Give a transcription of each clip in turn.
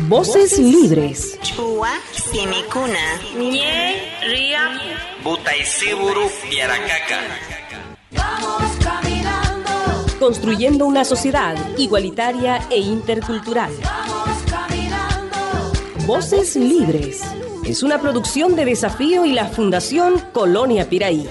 Voces libres. Chua Simicuna. Nye Ria Butaisiburu Piaracaca. Vamos caminando. Construyendo una sociedad igualitaria e intercultural. Vamos caminando. Voces libres. Es una producción de Desafío y la Fundación Colonia Piraí.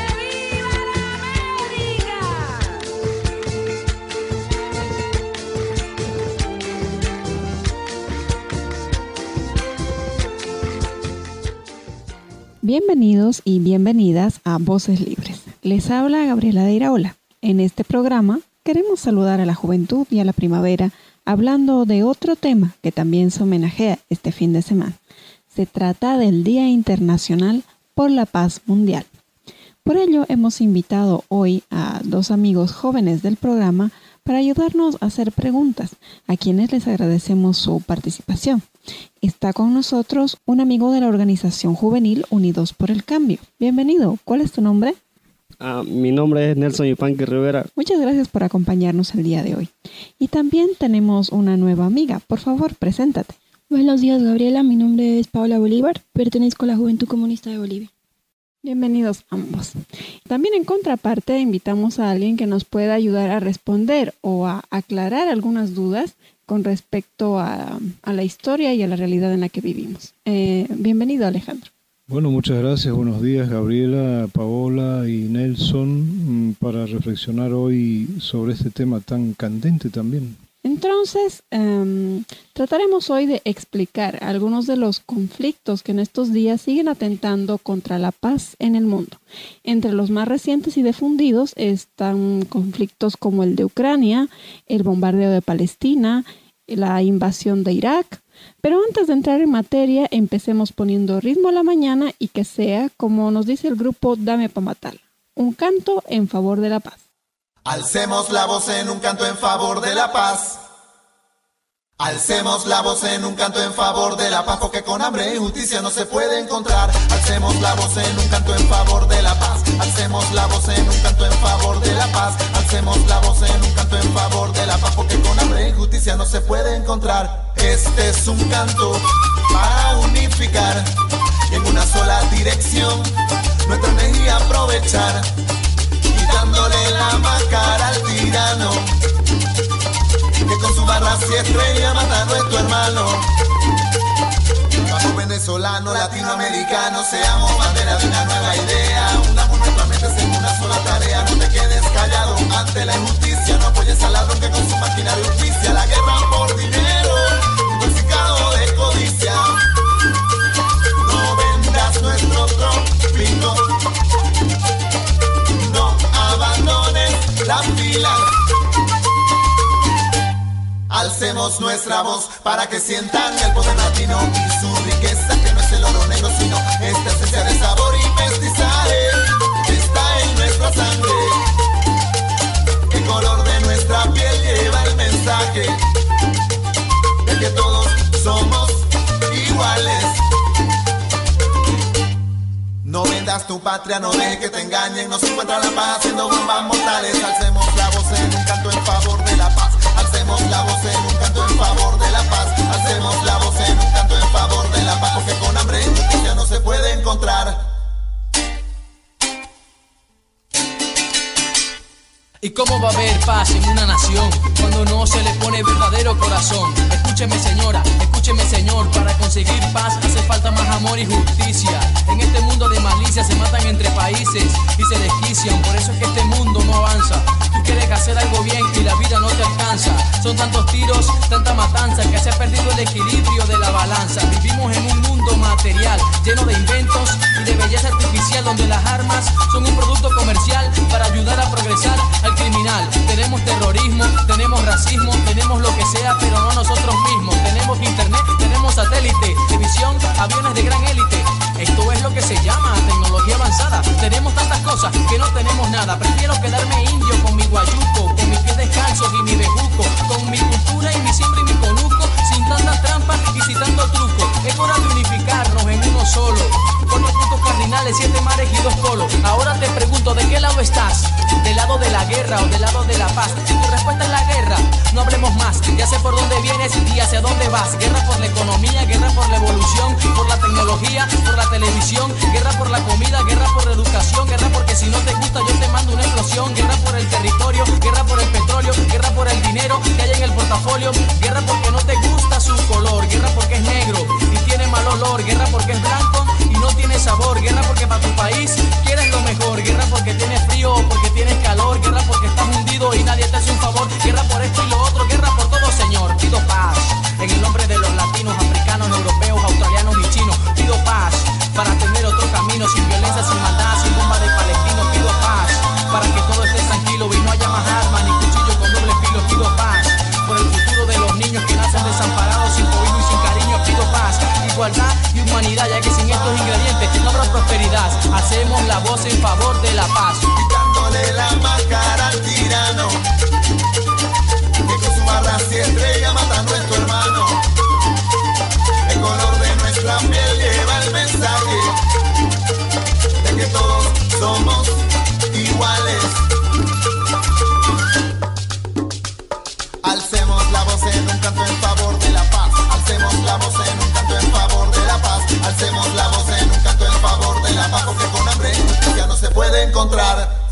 Bienvenidos y bienvenidas a Voces Libres. Les habla Gabriela de Iraola. En este programa queremos saludar a la juventud y a la primavera hablando de otro tema que también se homenajea este fin de semana. Se trata del Día Internacional por la Paz Mundial. Por ello hemos invitado hoy a dos amigos jóvenes del programa para ayudarnos a hacer preguntas, a quienes les agradecemos su participación. Está con nosotros un amigo de la organización juvenil Unidos por el Cambio. Bienvenido. ¿Cuál es tu nombre? Mi nombre es Nelson Yupanqui Rivera. Muchas gracias por acompañarnos el día de hoy. Y también tenemos una nueva amiga. Por favor, preséntate. Buenos días, Gabriela. Mi nombre es Paola Bolívar. Pertenezco a la Juventud Comunista de Bolivia. Bienvenidos ambos. También en contraparte invitamos a alguien que nos pueda ayudar a responder o a aclarar algunas dudas con respecto a la historia y a la realidad en la que vivimos. Bienvenido, Alejandro. Bueno, muchas gracias. Buenos días, Gabriela, Paola y Nelson, para reflexionar hoy sobre este tema tan candente también. Entonces, trataremos hoy de explicar algunos de los conflictos que en estos días siguen atentando contra la paz en el mundo. Entre los más recientes y difundidos están conflictos como el de Ucrania, el bombardeo de Palestina, la invasión de Irak. Pero antes de entrar en materia, empecemos poniendo ritmo a la mañana y que sea, como nos dice el grupo Dame pa' Matar, un canto en favor de la paz. Alcemos la voz en un canto en favor de la paz. Alcemos la voz en un canto en favor de la paz, porque con hambre e injusticia no se puede encontrar. Alcemos la voz en un canto en favor de la paz. Alcemos la voz en un canto en favor de la paz. Alcemos la voz en un canto en favor de la paz, porque con hambre e injusticia no se puede encontrar. Este es un canto para unificar y en una sola dirección nuestra energía aprovechar, quitándole la máscara al tirano que con su barra y estrella mata a nuestro hermano. Vamos venezolanos, latinoamericanos, seamos bandera de una nueva idea. Unamos nuestras mentes en una sola tarea. No te quedes callado ante la injusticia. No apoyes al ladrón que con su maquinaria justicia. La guerra por dinero, intoxicado de codicia. No vendas nuestro trópico. No abandones la fila. Alcemos nuestra voz para que sientan el poder latino y su riqueza, que no es el oro negro, sino esta esencia de sabor y mestizaje que está en nuestra sangre. El color de nuestra piel lleva el mensaje de que todos somos iguales. No vendas tu patria, no dejes que te engañen. No se encuentra la paz haciendo bombas mortales. Alcemos la voz en un canto en favor de la paz. Alcemos la voz en un canto en favor de la paz. Alcemos la voz en un canto en favor de la paz, porque con hambre y injusticia no se puede encontrar. ¿Y cómo va a haber paz en una nación cuando no se le pone verdadero corazón? Escúcheme señora, escúcheme señor, para conseguir paz hace falta más amor y justicia. En este mundo de malicia se matan entre países y se desquician, por eso es que este mundo no avanza. Tú quieres hacer algo bien y la vida no te alcanza. Son tantos tiros, tanta matanza, que se ha perdido el equilibrio de la balanza. Vivimos en un mundo material, lleno de inventos y de belleza artificial, donde las armas son un producto comercial para ayudar a progresar al criminal. Tenemos terrorismo, tenemos racismo, tenemos lo que sea, pero no nosotros mismos. Tenemos internet, tenemos satélite, televisión, aviones de gran élite. Esto es lo que se llama tecnología avanzada. Tenemos tantas cosas que no tenemos nada. Prefiero quedarme indio con mi guayuco, con mis pies descalzos y mi bejuco, con mi cultura y mi siembra y mi conuco, sin tantas trampas y sin tanto truco. Es hora de unificarnos en uno solo, con los puntos cardinales tropicales, 7 mares y 2 polos. Ahora te pregunto, ¿de qué lado estás? ¿Del lado de la guerra o del lado de la paz? Si tu respuesta es la guerra, no hablemos más. Ya sé por dónde vienes y hacia dónde vas. Guerra por la economía, guerra por la evolución, por la tecnología, por la televisión, guerra por la comida, guerra por la educación, guerra porque si no te gusta yo te mando una explosión, guerra por el territorio, guerra por el petróleo, guerra por el dinero que hay en el portafolio, guerra porque no te gusta su color, guerra porque es negro y tiene mal olor, guerra porque es blanco y no tiene sabor, guerra porque para tu país quieres lo mejor, guerra porque tienes frío o porque tienes calor, guerra porque estás hundido y nadie te hace un favor, guerra por esto y lo otro, guerra por todo, señor. Pido paz en el nombre de los latinos, africanos, europeos, australianos y chinos. Pido paz para tener otro camino, sin violencia, sin maldad, sin bomba de palestinos. Pido paz para que todo esté tranquilo y no haya más armas ni cuchillos con doble filo. Pido paz por el futuro de los niños que nacen desamparados, sin cobijo y sin cariño. Pido paz, igualdad y humanidad, ya que sin estos ingredientes no habrá prosperidad. Hacemos la voz en favor de la paz, quitándole la máscara al tirano, que con su barra y estrella mata a nuestro hermano. El color de nuestra piel lleva el mensaje de que todos somos iguales. Alcemos la voz en un canto en favor de la paz. Alcemos la voz en un canto en favor de la paz. Alcemos la voz en un canto en favor de la paz, porque con hambre y justicia no se puede encontrar.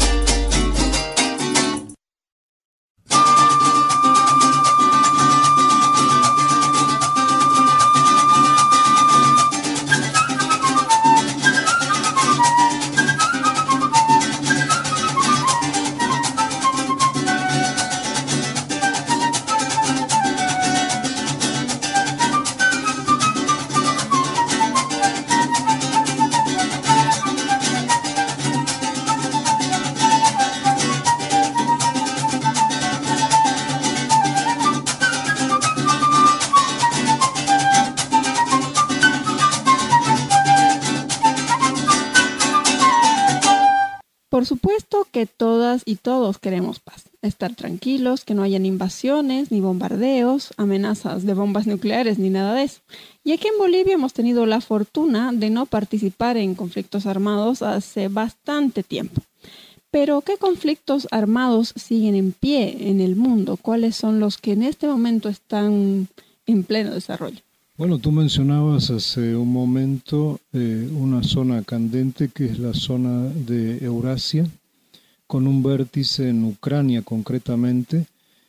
Por supuesto que todas y todos queremos paz, estar tranquilos, que no hayan invasiones, ni bombardeos, amenazas de bombas nucleares, ni nada de eso. Y aquí en Bolivia hemos tenido la fortuna de no participar en conflictos armados hace bastante tiempo. Pero, ¿qué conflictos armados siguen en pie en el mundo? ¿Cuáles son los que en este momento están en pleno desarrollo? Bueno, tú mencionabas hace un momento una zona candente que es la zona de Eurasia, con un vértice en Ucrania concretamente.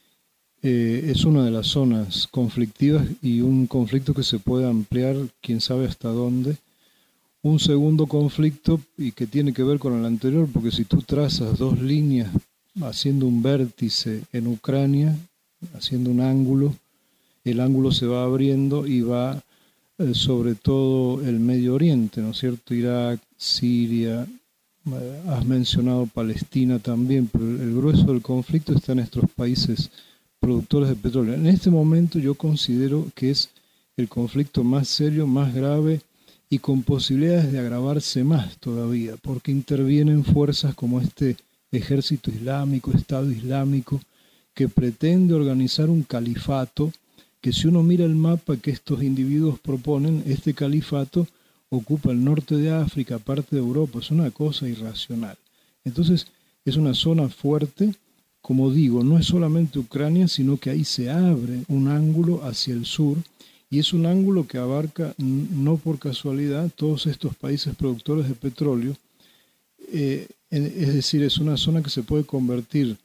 Es una de las zonas conflictivas y un conflicto que se puede ampliar, quién sabe hasta dónde. Un segundo conflicto y que tiene que ver con el anterior, porque si tú trazas dos líneas haciendo un vértice en Ucrania, haciendo un ángulo, el ángulo se va abriendo y va sobre todo el Medio Oriente, ¿no es cierto? Irak, Siria, has mencionado Palestina también, pero el grueso del conflicto está en estos países productores de petróleo. En este momento yo considero que es el conflicto más serio, más grave y con posibilidades de agravarse más todavía, porque intervienen fuerzas como este ejército islámico, Estado Islámico, que pretende organizar un califato, que si uno mira el mapa que estos individuos proponen, este califato ocupa el norte de África, parte de Europa, es una cosa irracional. Entonces es una zona fuerte, como digo, no es solamente Ucrania, sino que ahí se abre un ángulo hacia el sur, y es un ángulo que abarca, no por casualidad, todos estos países productores de petróleo, es decir, es una zona que se puede convertir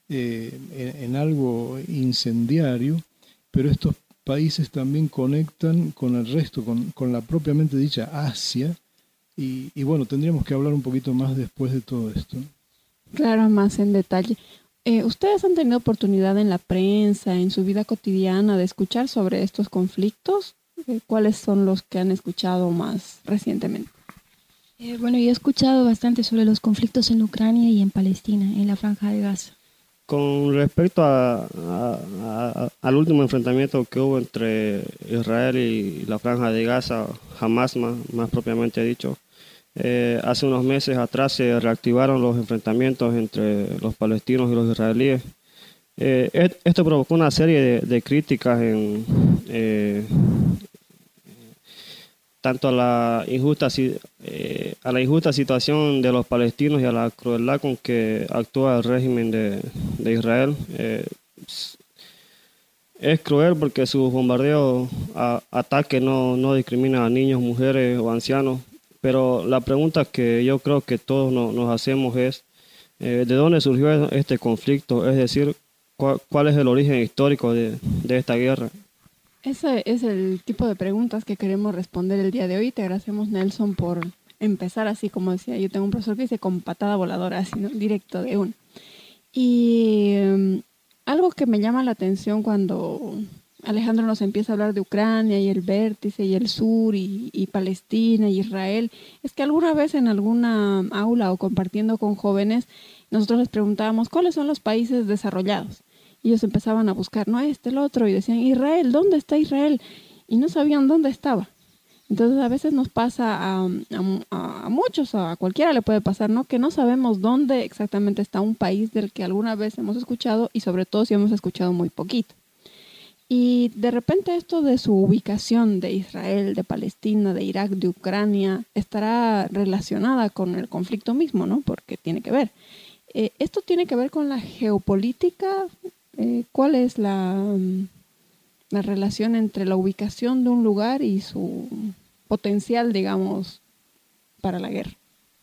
en algo incendiario, pero estos países también conectan con el resto, con la propiamente dicha Asia, y bueno, tendríamos que hablar un poquito más después de todo esto. Claro, más en detalle. ¿Ustedes han tenido oportunidad en la prensa, en su vida cotidiana, de escuchar sobre estos conflictos? ¿Cuáles son los que han escuchado más recientemente? Bueno, yo he escuchado bastante sobre los conflictos en Ucrania y en Palestina, en la Franja de Gaza. Con respecto al último enfrentamiento que hubo entre Israel y la Franja de Gaza, Hamas más propiamente dicho, hace unos meses atrás se reactivaron los enfrentamientos entre los palestinos y los israelíes. Esto provocó una serie de críticas tanto a la injusta situación de los palestinos y a la crueldad con que actúa el régimen de Israel. Es cruel porque sus bombardeos, ataques no discriminan a niños, mujeres o ancianos, pero la pregunta que yo creo que todos nos hacemos es ¿de dónde surgió este conflicto? Es decir, ¿cuál es el origen histórico de esta guerra? Ese es el tipo de preguntas que queremos responder el día de hoy. Te agradecemos, Nelson, por empezar así, como decía. Yo tengo un profesor que dice con patada voladora, así, ¿no? Directo de uno. Y algo que me llama la atención cuando Alejandro nos empieza a hablar de Ucrania y el vértice y el sur y Palestina y Israel, es que alguna vez en alguna aula o compartiendo con jóvenes, nosotros les preguntábamos cuáles son los países desarrollados. Y ellos empezaban a buscar, no el otro, y decían, Israel, ¿dónde está Israel? Y no sabían dónde estaba. Entonces a veces nos pasa a muchos, a cualquiera le puede pasar, ¿no? Que no sabemos dónde exactamente está un país del que alguna vez hemos escuchado y sobre todo si hemos escuchado muy poquito. Y de repente esto de su ubicación de Israel, de Palestina, de Irak, de Ucrania, estará relacionada con el conflicto mismo, ¿no? Porque tiene que ver. ¿Esto tiene que ver con la geopolítica? ¿Cuál es la relación entre la ubicación de un lugar y su potencial, digamos, para la guerra?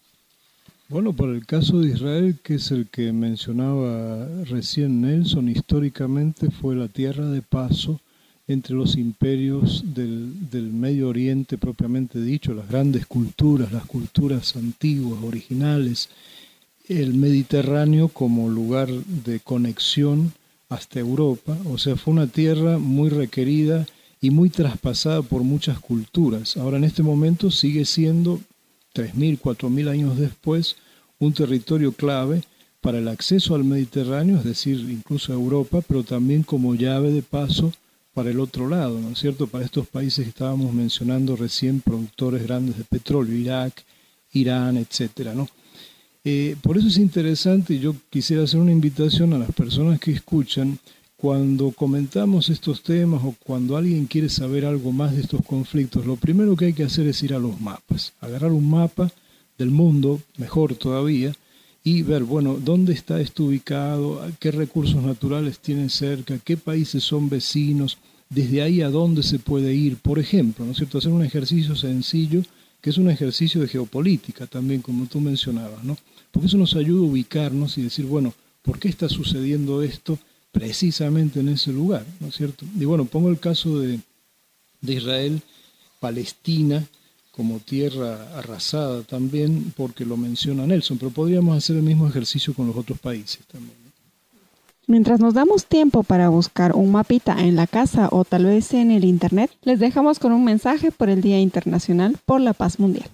Bueno, por el caso de Israel, que es el que mencionaba recién Nelson, históricamente fue la tierra de paso entre los imperios del Medio Oriente propiamente dicho, las grandes culturas, las culturas antiguas, originales, el Mediterráneo como lugar de conexión hasta Europa, o sea, fue una tierra muy requerida y muy traspasada por muchas culturas. Ahora en este momento sigue siendo, 3.000, 4.000 años después, un territorio clave para el acceso al Mediterráneo, es decir, incluso a Europa, pero también como llave de paso para el otro lado, ¿no es cierto?, para estos países que estábamos mencionando recién, productores grandes de petróleo, Irak, Irán, etcétera, ¿no? Por eso es interesante, y yo quisiera hacer una invitación a las personas que escuchan, cuando comentamos estos temas o cuando alguien quiere saber algo más de estos conflictos, lo primero que hay que hacer es ir a los mapas, agarrar un mapa del mundo, mejor todavía, y ver, bueno, dónde está esto ubicado, qué recursos naturales tienen cerca, qué países son vecinos, desde ahí a dónde se puede ir, por ejemplo, ¿no es cierto?, hacer un ejercicio sencillo, que es un ejercicio de geopolítica también, como tú mencionabas, ¿no? Porque eso nos ayuda a ubicarnos y decir, bueno, ¿por qué está sucediendo esto precisamente en ese lugar? ¿No es cierto? Y bueno, pongo el caso de Israel, Palestina, como tierra arrasada también, porque lo menciona Nelson, pero podríamos hacer el mismo ejercicio con los otros países también, ¿no? Mientras nos damos tiempo para buscar un mapita en la casa o tal vez en el internet, les dejamos con un mensaje por el Día Internacional por la Paz Mundial.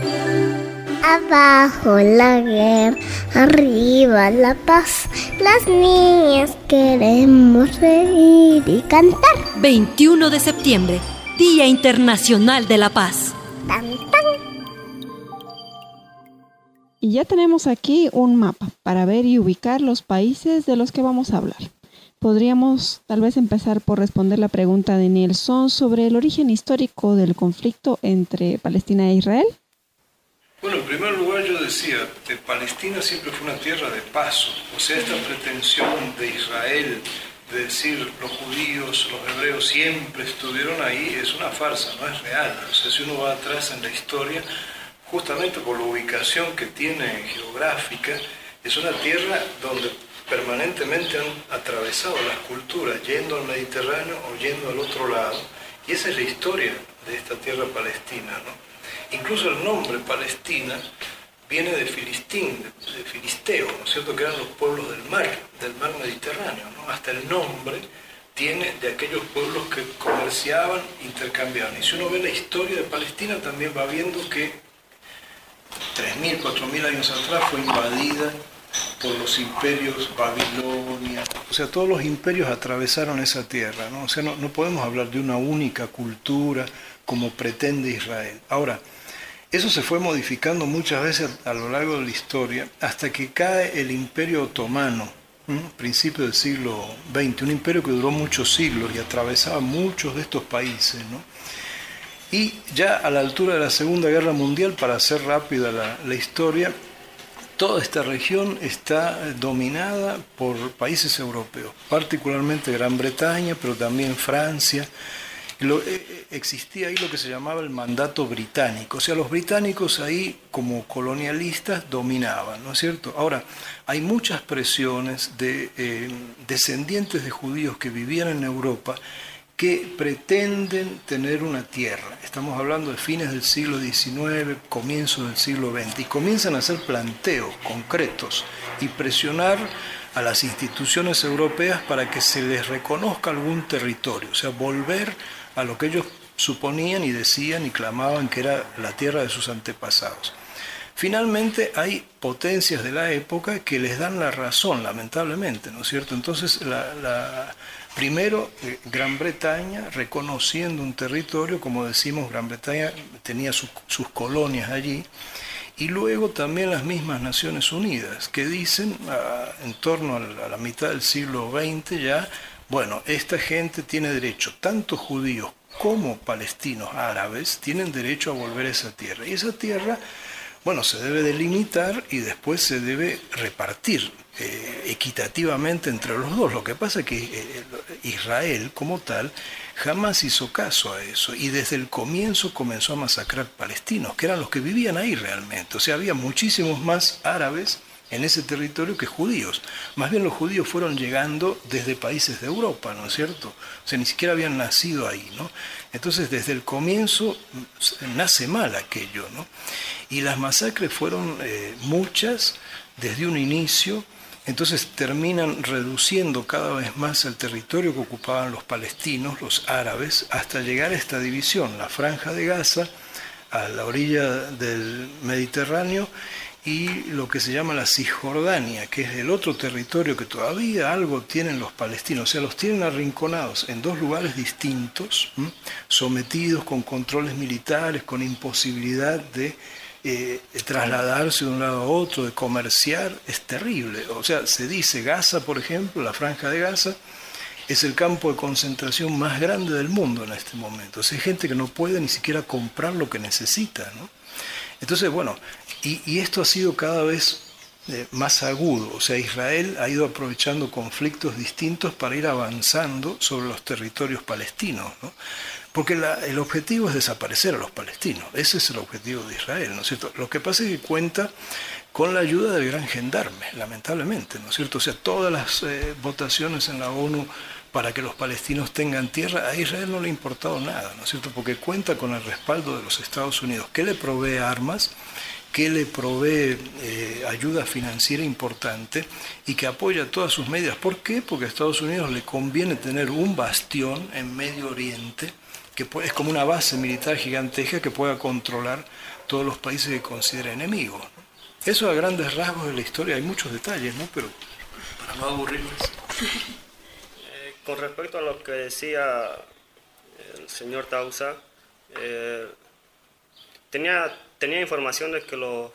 Abajo la guerra, arriba la paz. Las niñas queremos reír y cantar. 21 de septiembre, Día Internacional de la Paz. Tan, tan. Y ya tenemos aquí un mapa para ver y ubicar los países de los que vamos a hablar. Podríamos tal vez empezar por responder la pregunta de Nelson sobre el origen histórico del conflicto entre Palestina e Israel. Bueno, en primer lugar yo decía, Palestina siempre fue una tierra de paso, o sea, esta pretensión de Israel de decir los judíos, los hebreos siempre estuvieron ahí, es una farsa, no es real. O sea, si uno va atrás en la historia, justamente por la ubicación que tiene geográfica, es una tierra donde permanentemente han atravesado las culturas, yendo al Mediterráneo o yendo al otro lado, y esa es la historia de esta tierra palestina, ¿no? Incluso el nombre Palestina viene de Filistín, de Filisteo, ¿no es cierto?, que eran los pueblos del mar Mediterráneo, ¿no? Hasta el nombre tiene de aquellos pueblos que comerciaban, intercambiaban. Y si uno ve la historia de Palestina, también va viendo que 3.000, 4.000 años atrás fue invadida por los imperios Babilonia. O sea, todos los imperios atravesaron esa tierra, ¿no? O sea, no podemos hablar de una única cultura como pretende Israel. Ahora, eso se fue modificando muchas veces a lo largo de la historia hasta que cae el Imperio Otomano, principio del siglo XX, un imperio que duró muchos siglos y atravesaba muchos de estos países, ¿no? Y ya a la altura de la Segunda Guerra Mundial, para hacer rápida la historia, toda esta región está dominada por países europeos, particularmente Gran Bretaña, pero también Francia. Existía ahí lo que se llamaba el mandato británico, o sea, los británicos ahí como colonialistas dominaban, ¿no es cierto? Ahora, hay muchas presiones de descendientes de judíos que vivían en Europa que pretenden tener una tierra. Estamos hablando de fines del siglo XIX, comienzos del siglo XX, y comienzan a hacer planteos concretos y presionar a las instituciones europeas para que se les reconozca algún territorio, o sea, volver a lo que ellos suponían y decían y clamaban que era la tierra de sus antepasados. Finalmente hay potencias de la época que les dan la razón, lamentablemente, ¿no es cierto? Entonces, primero, Gran Bretaña, reconociendo un territorio, como decimos, Gran Bretaña tenía sus colonias allí, y luego también las mismas Naciones Unidas, que dicen, en torno a la mitad del siglo XX ya, bueno, esta gente tiene derecho, tanto judíos como palestinos árabes, tienen derecho a volver a esa tierra. Y esa tierra, bueno, se debe delimitar y después se debe repartir equitativamente entre los dos. Lo que pasa es que Israel, como tal, jamás hizo caso a eso y desde el comienzo comenzó a masacrar palestinos, que eran los que vivían ahí realmente. O sea, había muchísimos más árabes en ese territorio que judíos. Más bien los judíos fueron llegando desde países de Europa, ¿no es cierto? O sea, ni siquiera habían nacido ahí, ¿no? Entonces, desde el comienzo nace mal aquello, ¿no? Y las masacres fueron muchas desde un inicio. Entonces terminan reduciendo cada vez más el territorio que ocupaban los palestinos, los árabes, hasta llegar a esta división, la Franja de Gaza, a la orilla del Mediterráneo, y lo que se llama la Cisjordania, que es el otro territorio que todavía algo tienen los palestinos, o sea, los tienen arrinconados en dos lugares distintos, sometidos con controles militares, con imposibilidad de trasladarse de un lado a otro, de comerciar. Es terrible. O sea, se dice Gaza, por ejemplo, la Franja de Gaza, es el campo de concentración más grande del mundo en este momento. O sea, hay gente que no puede ni siquiera comprar lo que necesita, ¿no? Entonces, bueno, y esto ha sido cada vez más agudo. O sea, Israel ha ido aprovechando conflictos distintos para ir avanzando sobre los territorios palestinos, ¿no? Porque el objetivo es desaparecer a los palestinos. Ese es el objetivo de Israel, ¿no es cierto? Lo que pasa es que cuenta con la ayuda del gran gendarme, lamentablemente, ¿no es cierto? O sea, todas las votaciones en la ONU para que los palestinos tengan tierra, a Israel no le ha importado nada, ¿no es cierto? Porque cuenta con el respaldo de los Estados Unidos, que le provee armas, que le provee ayuda financiera importante y que apoya todas sus medidas. ¿Por qué? Porque a Estados Unidos le conviene tener un bastión en Medio Oriente, que es como una base militar gigantesca que pueda controlar todos los países que considera enemigos, ¿no? Eso a grandes rasgos de la historia, hay muchos detalles, ¿no? Pero para no aburrirles. Con respecto a lo que decía el señor Tausa, tenía información de que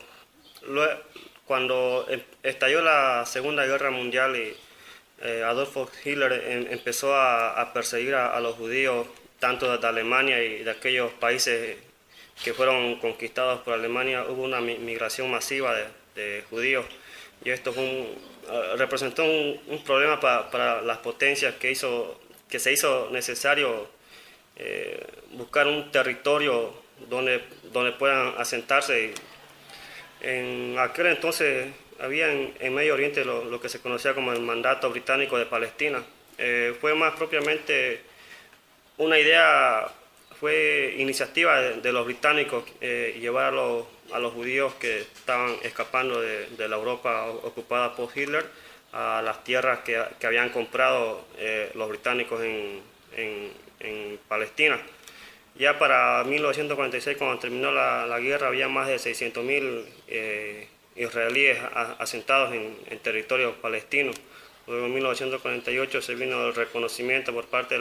cuando estalló la Segunda Guerra Mundial y Adolf Hitler empezó a perseguir a los judíos, tanto de Alemania y de aquellos países que fueron conquistados por Alemania, hubo una migración masiva de judíos, y esto representó un problema para las potencias que se hizo necesario buscar un territorio donde puedan asentarse. En aquel entonces había en Medio Oriente lo que se conocía como el Mandato Británico de Palestina. Fue más propiamente una idea, fue iniciativa de los británicos llevar a los judíos que estaban escapando de la Europa ocupada por Hitler a las tierras que habían comprado los británicos en Palestina. Ya para 1946, cuando terminó la guerra, había más de 600.000 israelíes asentados en territorios palestinos. Luego en 1948 se vino el reconocimiento por parte de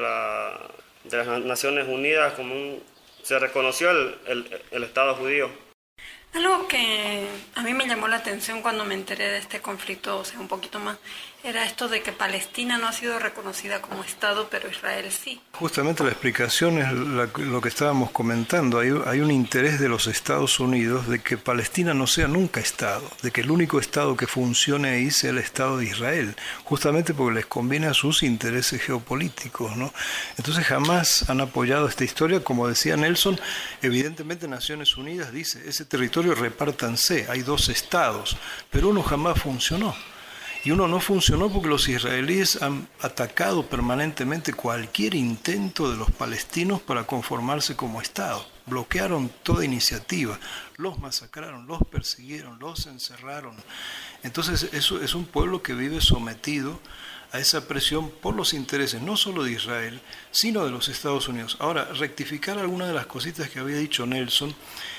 las Naciones Unidas, se reconoció el Estado judío. Algo que a mí me llamó la atención cuando me enteré de este conflicto, o sea, un poquito más, era esto de que Palestina no ha sido reconocida como Estado, pero Israel sí. Justamente la explicación es lo que estábamos comentando. Hay un interés de los Estados Unidos de que Palestina no sea nunca Estado, de que el único Estado que funcione ahí sea el Estado de Israel, justamente porque les conviene a sus intereses geopolíticos, ¿no? Entonces jamás han apoyado esta historia. Como decía Nelson, evidentemente Naciones Unidas dice, ese territorio repártanse, hay 2 estados, pero uno jamás funcionó. Y uno no funcionó porque los israelíes han atacado permanentemente cualquier intento de los palestinos para conformarse como Estado. Bloquearon toda iniciativa, los masacraron, los persiguieron, los encerraron. Entonces eso es un pueblo que vive sometido a esa presión por los intereses no solo de Israel, sino de los Estados Unidos. Ahora, rectificar algunas de las cositas que había dicho Nelson.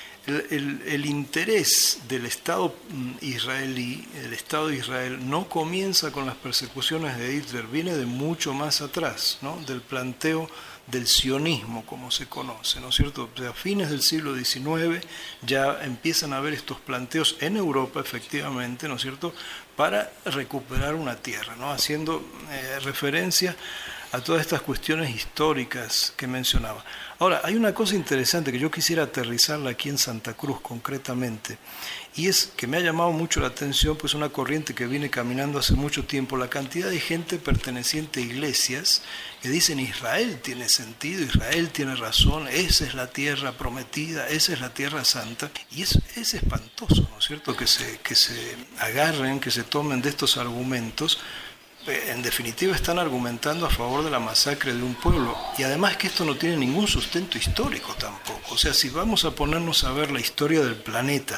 El interés del Estado israelí, el Estado de Israel, no comienza con las persecuciones de Hitler, viene de mucho más atrás, ¿no? Del planteo del sionismo, como se conoce, ¿no es cierto? O sea, a fines del siglo XIX ya empiezan a haber estos planteos en Europa, efectivamente, ¿no es cierto?, para recuperar una tierra, ¿no? Haciendo referencia a todas estas cuestiones históricas que mencionaba. Ahora, hay una cosa interesante que yo quisiera aterrizarla aquí en Santa Cruz concretamente, y es que me ha llamado mucho la atención, pues una corriente que viene caminando hace mucho tiempo, la cantidad de gente perteneciente a iglesias que dicen Israel tiene sentido, Israel tiene razón, esa es la tierra prometida, esa es la tierra santa, y es espantoso, ¿no es cierto?, que se agarren, que se tomen de estos argumentos. En definitiva están argumentando a favor de la masacre de un pueblo, y además que esto no tiene ningún sustento histórico tampoco. O sea, si vamos a ponernos a ver la historia del planeta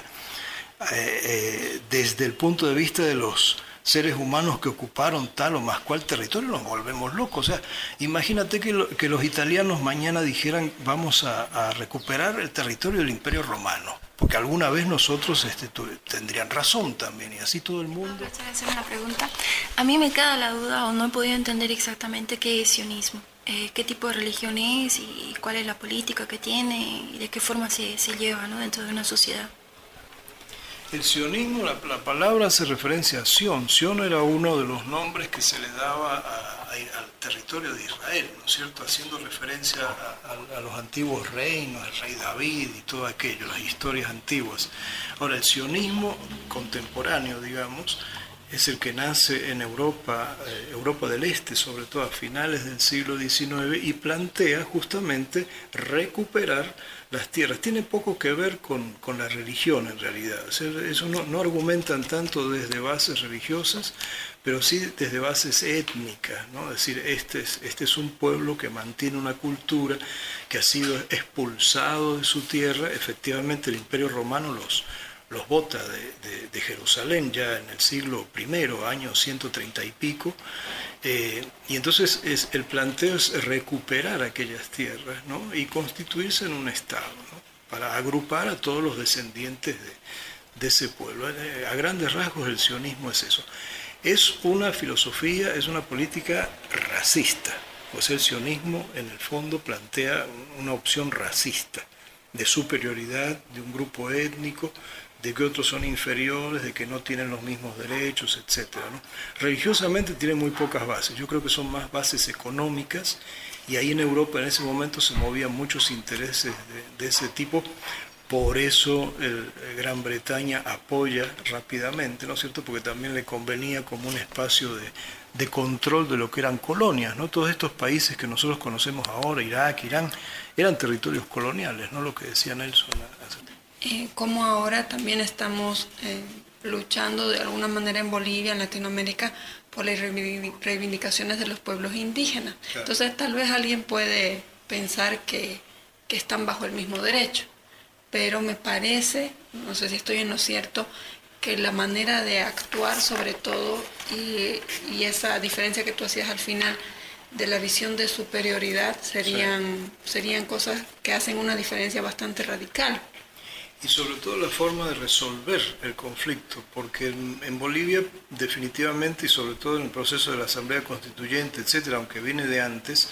desde el punto de vista de los seres humanos que ocuparon tal o más cual territorio, nos volvemos locos. O sea, imagínate que los italianos mañana dijeran vamos a recuperar el territorio del Imperio Romano, porque alguna vez nosotros tendrían razón también, y así todo el mundo. ¿Puedo hacer una pregunta? A mí me queda la duda, o no he podido entender exactamente qué es sionismo, qué tipo de religión es y cuál es la política que tiene y de qué forma se lleva, ¿no?, dentro de una sociedad. El sionismo, la palabra hace referencia a Sion. Sion era uno de los nombres que se le daba al territorio de Israel, ¿no es cierto?, haciendo referencia a los antiguos reinos, al rey David y todo aquello, las historias antiguas. Ahora, el sionismo contemporáneo, digamos, es el que nace en Europa, Europa del Este, sobre todo a finales del siglo XIX, y plantea justamente recuperar las tierras. Tiene poco que ver con la religión en realidad. O sea, eso no argumentan tanto desde bases religiosas, pero sí desde bases étnicas, ¿no? Es decir, este es un pueblo que mantiene una cultura, que ha sido expulsado de su tierra. Efectivamente, el Imperio Romano los bota de Jerusalén ya en el siglo I, año 130 y pico, y entonces el planteo es recuperar aquellas tierras, ¿no?, y constituirse en un Estado, ¿no?, para agrupar a todos los descendientes de ese pueblo. A grandes rasgos el sionismo es eso. Es una filosofía, es una política racista, pues el sionismo en el fondo plantea una opción racista, de superioridad de un grupo étnico, de que otros son inferiores, de que no tienen los mismos derechos, etc., ¿no? Religiosamente tiene muy pocas bases, yo creo que son más bases económicas, y ahí en Europa en ese momento se movían muchos intereses de ese tipo. Por eso Gran Bretaña apoya rápidamente, ¿no es cierto?, porque también le convenía como un espacio de control de lo que eran colonias, ¿no? Todos estos países que nosotros conocemos ahora, Irak, Irán, eran territorios coloniales, ¿no?, lo que decía Nelson hace tiempo. Como ahora también estamos luchando de alguna manera en Bolivia, en Latinoamérica, por las reivindicaciones de los pueblos indígenas. Claro. Entonces tal vez alguien puede pensar que están bajo el mismo derecho, pero me parece, no sé si estoy en lo cierto, que la manera de actuar sobre todo y esa diferencia que tú hacías al final de la visión de superioridad serían cosas que hacen una diferencia bastante radical. Y sobre todo la forma de resolver el conflicto, porque en Bolivia definitivamente, y sobre todo en el proceso de la Asamblea Constituyente, etcétera, aunque viene de antes,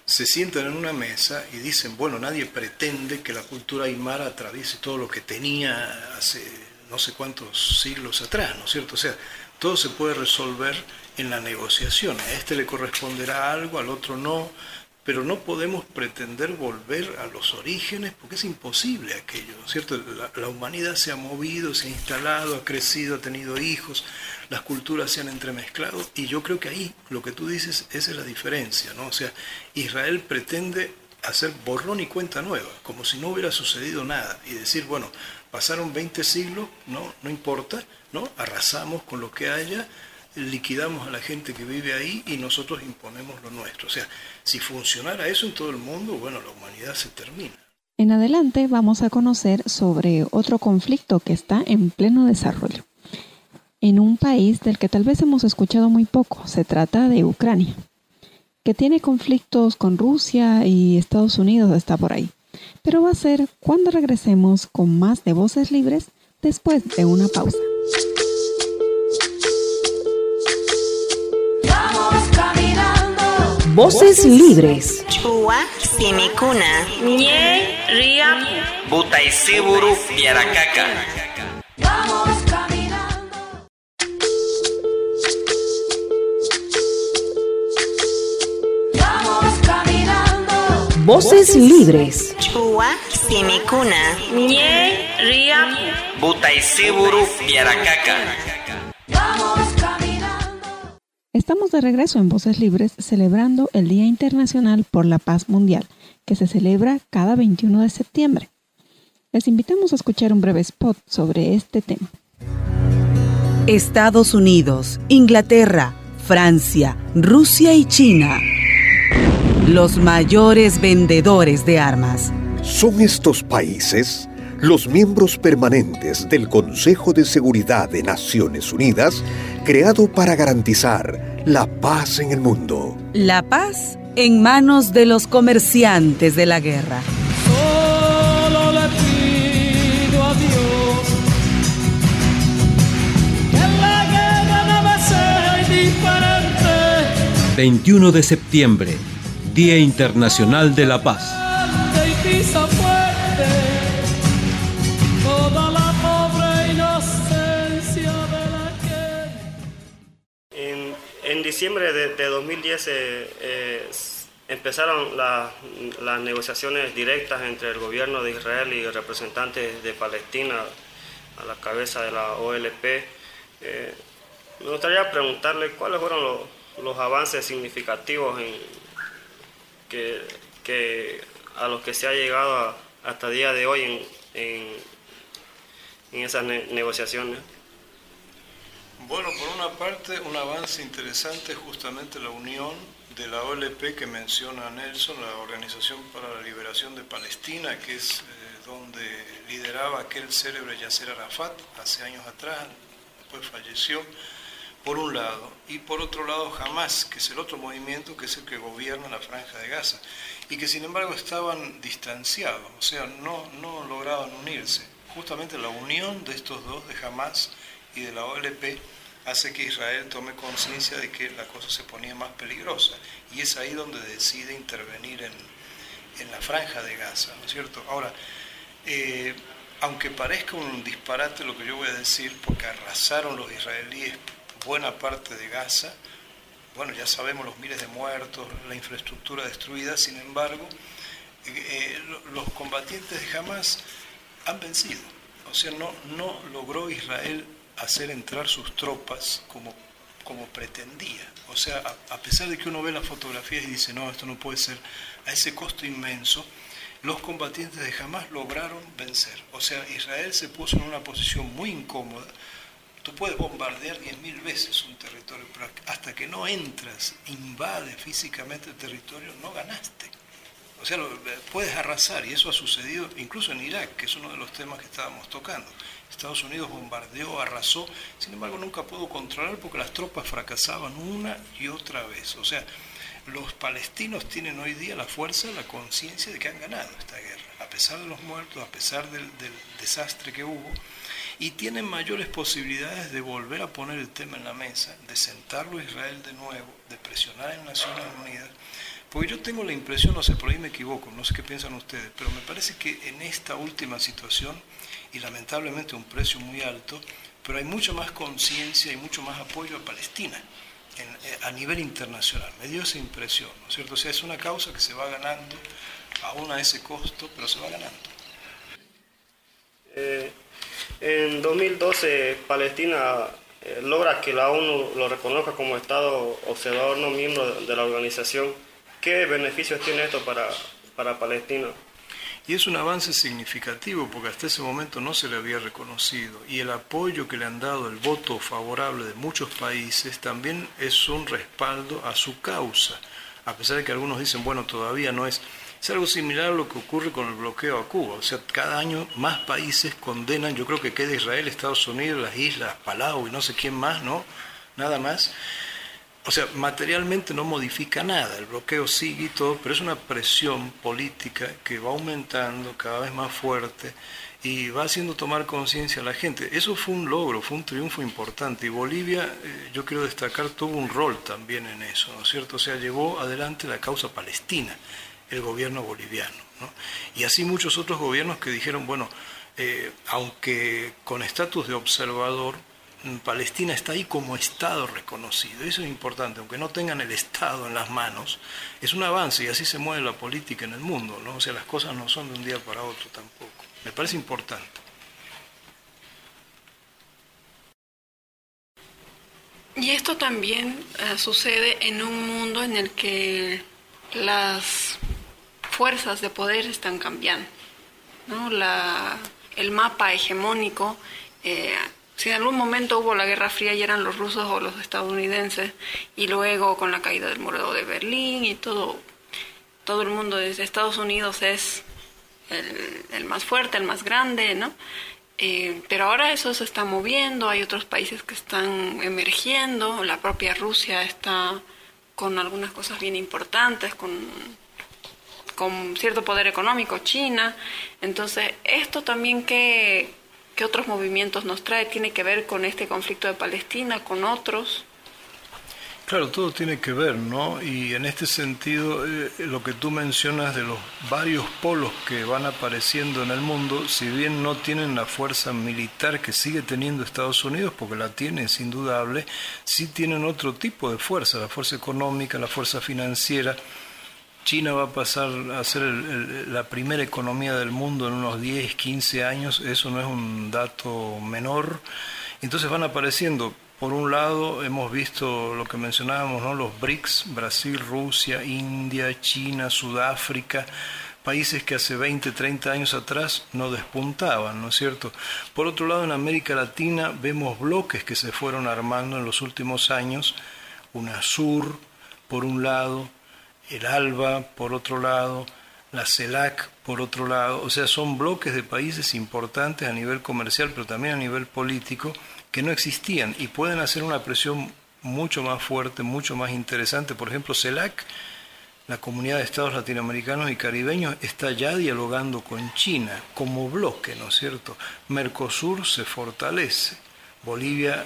se sientan en una mesa y dicen, bueno, nadie pretende que la cultura aymara atraviese todo lo que tenía hace no sé cuántos siglos atrás, ¿no es cierto? O sea, todo se puede resolver en la negociación. A este le corresponderá algo, al otro no, pero no podemos pretender volver a los orígenes porque es imposible aquello, ¿no es cierto? La humanidad se ha movido, se ha instalado, ha crecido, ha tenido hijos, las culturas se han entremezclado y yo creo que ahí lo que tú dices, esa es la diferencia, ¿no? O sea, Israel pretende hacer borrón y cuenta nueva, como si no hubiera sucedido nada y decir, bueno, pasaron 20 siglos, no importa, ¿no? Arrasamos con lo que haya, liquidamos a la gente que vive ahí y nosotros imponemos lo nuestro. O sea, si funcionara eso en todo el mundo, bueno, la humanidad se termina. En adelante vamos a conocer sobre otro conflicto que está en pleno desarrollo, en un país del que tal vez hemos escuchado muy poco. Se trata de Ucrania, que tiene conflictos con Rusia y Estados Unidos está por ahí. Pero va a ser cuando regresemos con más de Voces Libres después de una pausa. Vamos caminando. Voces Libres. Chua Simicuna. Ñe Ria Butaisiburu Piaracaca. Vamos caminando. Vamos caminando. Voces Libres. Chua Simicuna. Ñe Ria Butaisiburu Piaracaca. Vamos caminando. Estamos de regreso en Voces Libres celebrando el Día Internacional por la Paz Mundial, que se celebra cada 21 de septiembre. Les invitamos a escuchar un breve spot sobre este tema. Estados Unidos, Inglaterra, Francia, Rusia y China. Los mayores vendedores de armas. ¿Son estos países los miembros permanentes del Consejo de Seguridad de Naciones Unidas, creado para garantizar la paz en el mundo? La paz en manos de los comerciantes de la guerra. Solo le pido a Dios que la guerra no sea indiferente. 21 de septiembre, Día Internacional de la Paz. Y pisa fuerte toda la pobre inocencia de la que... En diciembre de 2010 empezaron las negociaciones directas entre el gobierno de Israel y representantes de Palestina a la cabeza de la OLP. Me gustaría preguntarle cuáles fueron los avances significativos a los que se ha llegado hasta el día de hoy en esas negociaciones. Bueno, por una parte, un avance interesante es justamente la unión de la OLP que menciona Nelson, la Organización para la Liberación de Palestina, que es donde lideraba aquel célebre Yasser Arafat hace años atrás, después falleció, por un lado, y por otro lado Hamas, que es el otro movimiento que es el que gobierna la Franja de Gaza, y que sin embargo estaban distanciados, o sea, no lograban unirse. Justamente la unión de estos dos, de Hamas y de la OLP, hace que Israel tome conciencia de que la cosa se ponía más peligrosa, y es ahí donde decide intervenir en la Franja de Gaza, ¿no es cierto? Ahora, aunque parezca un disparate lo que yo voy a decir, porque arrasaron los israelíes buena parte de Gaza, bueno, ya sabemos los miles de muertos, la infraestructura destruida, sin embargo, los combatientes de Hamas han vencido, o sea, no logró Israel hacer entrar sus tropas como pretendía, o sea, a pesar de que uno ve las fotografías y dice, no, esto no puede ser, a ese costo inmenso, los combatientes de Hamas lograron vencer, o sea, Israel se puso en una posición muy incómoda. Tú puedes bombardear 10.000 veces un territorio, pero hasta que no entras, invades físicamente el territorio, no ganaste. O sea, puedes arrasar, y eso ha sucedido incluso en Irak, que es uno de los temas que estábamos tocando. Estados Unidos bombardeó, arrasó, sin embargo nunca pudo controlar porque las tropas fracasaban una y otra vez. O sea, los palestinos tienen hoy día la fuerza, la conciencia de que han ganado esta guerra, a pesar de los muertos, a pesar del desastre que hubo. y tienen mayores posibilidades de volver a poner el tema en la mesa, de sentarlo a Israel de nuevo, de presionar en Naciones Unidas, porque yo tengo la impresión, no sé, por ahí me equivoco, no sé qué piensan ustedes, pero me parece que en esta última situación, y lamentablemente un precio muy alto, pero hay mucha más conciencia y mucho más apoyo a Palestina a nivel internacional. Me dio esa impresión, ¿no es cierto? O sea, es una causa que se va ganando, aún a ese costo, pero se va ganando. En 2012, Palestina logra que la ONU lo reconozca como Estado observador no miembro de la organización. ¿Qué beneficios tiene esto para Palestina? Y es un avance significativo porque hasta ese momento no se le había reconocido, y el apoyo que le han dado, el voto favorable de muchos países, también es un respaldo a su causa, a pesar de que algunos dicen, bueno, todavía no es. Es algo similar a lo que ocurre con el bloqueo a Cuba, o sea, cada año más países condenan, yo creo que queda Israel, Estados Unidos, las islas, Palau y no sé quién más, ¿no? Nada más. O sea, materialmente no modifica nada, el bloqueo sigue y todo, pero es una presión política que va aumentando cada vez más fuerte y va haciendo tomar conciencia a la gente. Eso fue un logro, fue un triunfo importante, y Bolivia, yo quiero destacar, tuvo un rol también en eso, ¿no es cierto? O sea, llevó adelante la causa palestina, el gobierno boliviano, ¿no? Y así muchos otros gobiernos que dijeron, bueno, aunque con estatus de observador, Palestina está ahí como Estado reconocido. Eso es importante, aunque no tengan el Estado en las manos, es un avance, y así se mueve la política en el mundo, ¿no? O sea, las cosas no son de un día para otro tampoco. Me parece importante. Y esto también sucede en un mundo en el que las fuerzas de poder están cambiando, ¿no? El mapa hegemónico, si en algún momento hubo la Guerra Fría y eran los rusos o los estadounidenses, y luego con la caída del muro de Berlín y todo el mundo desde Estados Unidos es el más fuerte, el más grande, ¿no? Pero ahora eso se está moviendo, hay otros países que están emergiendo, la propia Rusia está con algunas cosas bien importantes, con cierto poder económico, China. Entonces, esto también que otros movimientos nos trae, tiene que ver con este conflicto de Palestina, con otros. Claro, todo tiene que ver, ¿no? Y en este sentido, lo que tú mencionas de los varios polos que van apareciendo en el mundo, si bien no tienen la fuerza militar que sigue teniendo Estados Unidos, porque la tiene, es indudable, sí tienen otro tipo de fuerza, la fuerza económica, la fuerza financiera. China va a pasar a ser la primera economía del mundo en unos 10, 15 años, eso no es un dato menor. Entonces van apareciendo, por un lado hemos visto lo que mencionábamos, ¿no? Los BRICS, Brasil, Rusia, India, China, Sudáfrica, países que hace 20, 30 años atrás no despuntaban, ¿no es cierto? Por otro lado, en América Latina vemos bloques que se fueron armando en los últimos años, UNASUR por un lado, el ALBA por otro lado, la CELAC por otro lado, o sea, son bloques de países importantes a nivel comercial, pero también a nivel político, que no existían y pueden hacer una presión mucho más fuerte, mucho más interesante. Por ejemplo, CELAC, la Comunidad de Estados Latinoamericanos y Caribeños, está ya dialogando con China como bloque, ¿no es cierto? Mercosur se fortalece. Bolivia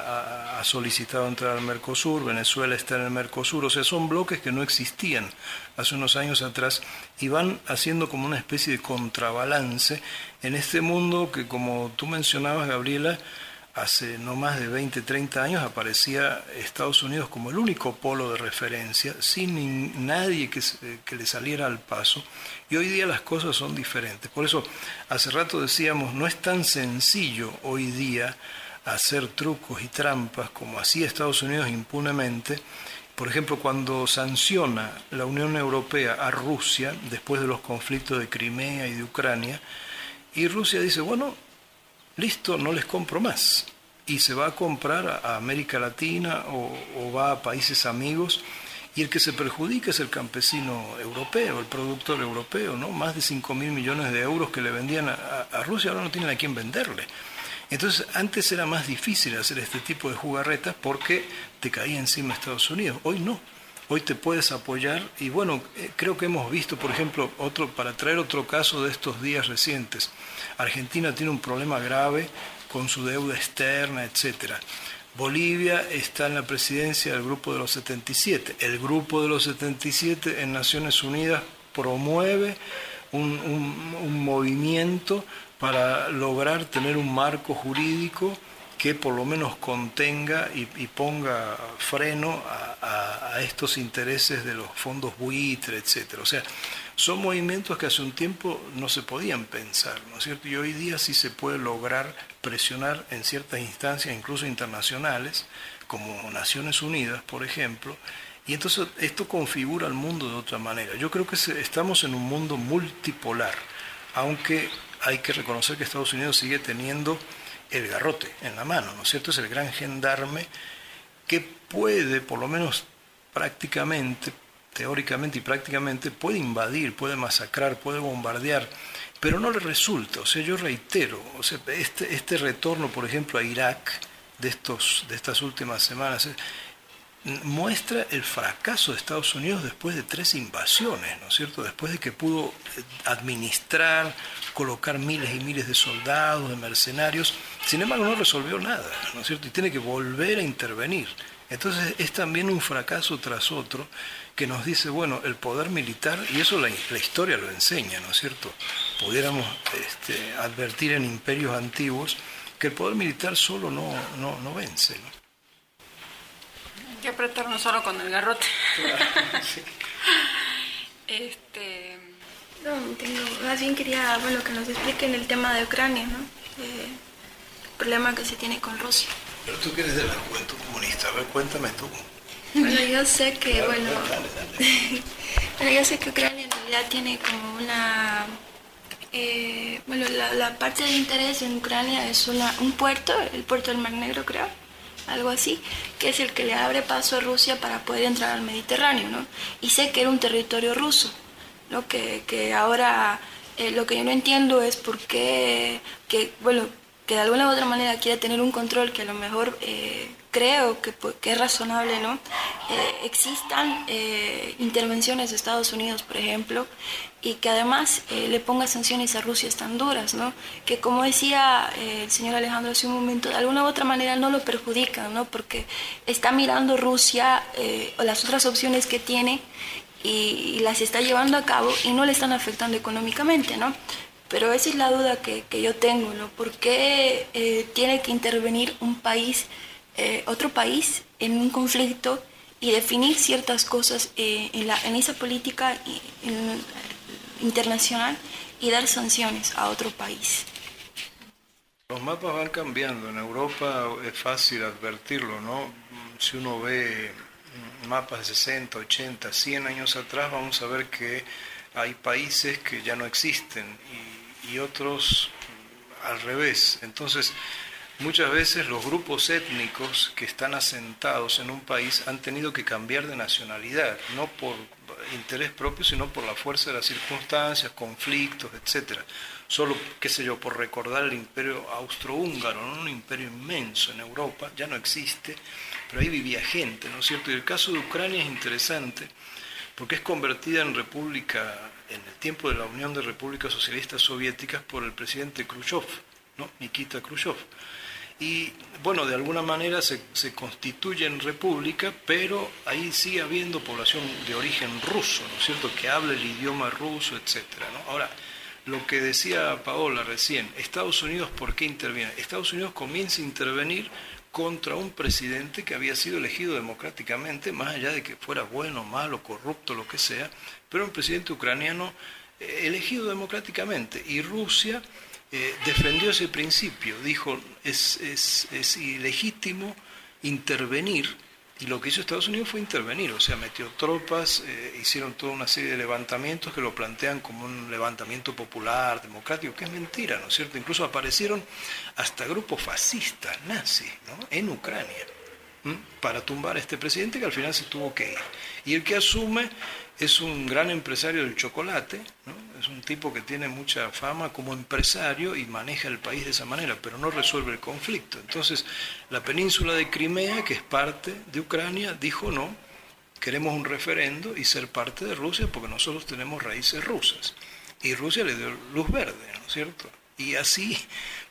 ha solicitado entrar al Mercosur, Venezuela está en el Mercosur, o sea, son bloques que no existían hace unos años atrás y van haciendo como una especie de contrabalance en este mundo que, como tú mencionabas, Gabriela, hace no más de 20, 30 años aparecía Estados Unidos como el único polo de referencia, sin nadie que le saliera al paso, y hoy día las cosas son diferentes. Por eso, hace rato decíamos, no es tan sencillo hoy día hacer trucos y trampas como hacía Estados Unidos impunemente. Por ejemplo, cuando sanciona la Unión Europea a Rusia después de los conflictos de Crimea y de Ucrania, y Rusia dice, bueno, listo, no les compro más, y se va a comprar a América Latina o va a países amigos, y el que se perjudica es el campesino europeo, el productor europeo, ¿no? Más de 5.000 millones de euros que le vendían a Rusia, ahora no tienen a quién venderle. Entonces, antes era más difícil hacer este tipo de jugarretas porque te caía encima Estados Unidos. Hoy no. Hoy te puedes apoyar y bueno, creo que hemos visto, por ejemplo, para traer otro caso de estos días recientes, Argentina tiene un problema grave con su deuda externa, etc. Bolivia está en la presidencia del Grupo de los 77. El Grupo de los 77 en Naciones Unidas promueve un movimiento para lograr tener un marco jurídico que por lo menos contenga y ponga freno a estos intereses de los fondos buitre, etc. O sea, son movimientos que hace un tiempo no se podían pensar, ¿no es cierto? Y hoy día sí se puede lograr presionar en ciertas instancias, incluso internacionales, como Naciones Unidas, por ejemplo, y entonces esto configura el mundo de otra manera. Yo creo que estamos en un mundo multipolar, aunque hay que reconocer que Estados Unidos sigue teniendo el garrote en la mano, ¿no es cierto? Es el gran gendarme que puede, por lo menos prácticamente, teóricamente y prácticamente, puede invadir, puede masacrar, puede bombardear, pero no le resulta. O sea, yo reitero, o sea, este retorno, por ejemplo, a Irak de estas últimas semanas muestra el fracaso de Estados Unidos después de 3 invasiones, ¿no es cierto? Después de que pudo administrar, colocar miles y miles de soldados, de mercenarios, sin embargo no resolvió nada, ¿no es cierto? Y tiene que volver a intervenir. Entonces es también un fracaso tras otro que nos dice, bueno, el poder militar, y eso la historia lo enseña, ¿no es cierto? Pudiéramos advertir en imperios antiguos que el poder militar solo no vence, ¿no? Hay que apretarnos solo con el garrote. Sí. Más bien quería, que nos expliquen el tema de Ucrania, ¿no? El problema que se tiene con Rusia. Pero tú que eres de la juventud comunista, a ver, cuéntame tú. Bueno, yo sé que, yo sé que Ucrania en realidad tiene como una... la parte de interés en Ucrania es un puerto, el puerto del Mar Negro, creo, algo así, que es el que le abre paso a Rusia para poder entrar al Mediterráneo, ¿no? Y sé que era un territorio ruso, ¿no? Que ahora lo que yo no entiendo es por qué, que de alguna u otra manera quiere tener un control que a lo mejor creo que es razonable, ¿no? Existan intervenciones de Estados Unidos, por ejemplo, y que además le ponga sanciones a Rusia tan duras, ¿no? Que como decía el señor Alejandro hace un momento, de alguna u otra manera no lo perjudican, ¿no? Porque está mirando Rusia o las otras opciones que tiene y las está llevando a cabo y no le están afectando económicamente, ¿no? Pero esa es la duda que yo tengo, ¿no? ¿Por qué tiene que intervenir un país, otro país, en un conflicto y definir ciertas cosas en esa política internacional y dar sanciones a otro país? Los mapas van cambiando. En Europa es fácil advertirlo, ¿no? Si uno ve mapas de 60, 80, 100 años atrás, vamos a ver que hay países que ya no existen y otros al revés. Entonces, muchas veces los grupos étnicos que están asentados en un país han tenido que cambiar de nacionalidad, no por interés propio, sino por la fuerza de las circunstancias, conflictos, etc. Solo, qué sé yo, por recordar el imperio austrohúngaro, ¿no? Un imperio inmenso en Europa, ya no existe, pero ahí vivía gente, ¿no es cierto? Y el caso de Ucrania es interesante porque es convertida en república en el tiempo de la Unión de Repúblicas Socialistas Soviéticas por el presidente Khrushchev, ¿no? Nikita Khrushchev. Y bueno, de alguna manera se constituye en república, pero ahí sigue habiendo población de origen ruso, ¿no es cierto?, que habla el idioma ruso, etcétera, ¿no? Ahora, lo que decía Paola recién, Estados Unidos, ¿por qué interviene? Estados Unidos comienza a intervenir contra un presidente que había sido elegido democráticamente, más allá de que fuera bueno, malo, corrupto, lo que sea, pero un presidente ucraniano elegido democráticamente. Y Rusia defendió ese principio, dijo, es ilegítimo intervenir, y lo que hizo Estados Unidos fue intervenir, o sea, metió tropas, hicieron toda una serie de levantamientos que lo plantean como un levantamiento popular, democrático, que es mentira, ¿no es cierto? Incluso aparecieron hasta grupos fascistas, nazis, ¿no?, en Ucrania, para tumbar a este presidente que al final se tuvo que ir. Y el que asume es un gran empresario del chocolate, ¿no? Es un tipo que tiene mucha fama como empresario y maneja el país de esa manera, pero no resuelve el conflicto. Entonces, la península de Crimea, que es parte de Ucrania, dijo no, queremos un referendo y ser parte de Rusia porque nosotros tenemos raíces rusas. Y Rusia le dio luz verde, ¿no es cierto? Y así